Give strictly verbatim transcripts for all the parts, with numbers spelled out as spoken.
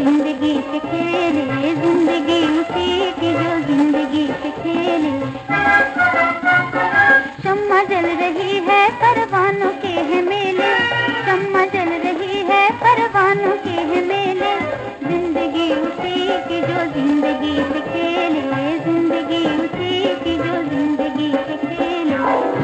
जिंदगी से खेले, जिंदगी उसी की जो जिंदगी से खेले। शम्मा जल रही है परवानों के है मेले, शम्मा जल रही है परवानों के है मेले। जिंदगी उसी की जो जिंदगी से खेले, जिंदगी उसी की जो जिंदगी से खेले।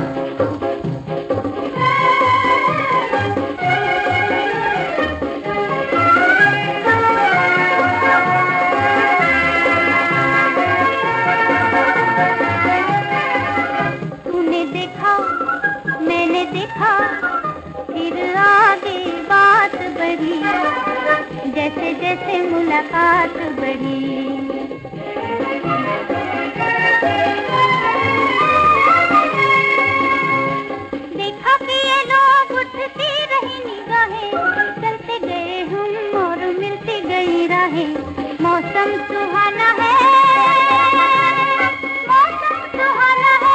मैंने देखा फिर आगे बात बढ़ी, जैसे जैसे मुलाकात बढ़ी। देखा कि ये लोग उठती रही निगाहें, चलते गए हम और मिलती गई राहें। मौसम सुहाना है, मौसम सुहाना है।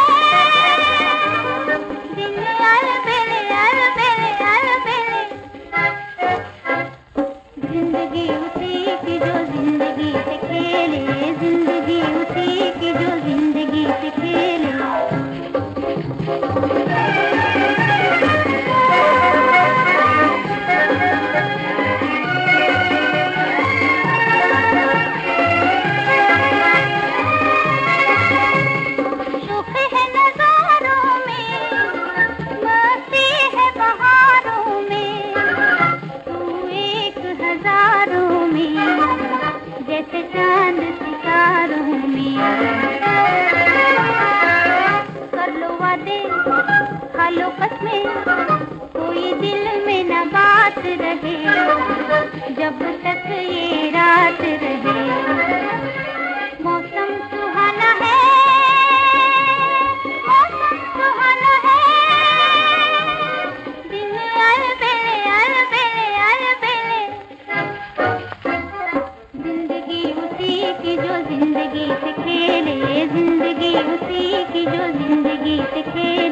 जिंदगी उसी की जो जिंदगी से खेले, जिंदगी उसी की जो जिंदगी से खेले। सुख है नजारों में, मस्ती है बहारों में, तू एक हजारों में, जैसे चांद सितारों में। कर लो वादे, खा लो कसमें, कोई दिल में न बात रहे, जब तक ये रात रहे। मौसम सुहाना है, मौसम सुहाना है। दिन अलबेले अलबेले अलबेले। जिंदगी उसी की जो जिंदगी से खेले, जिंदगी उसी की जो जिंदगी से खेले।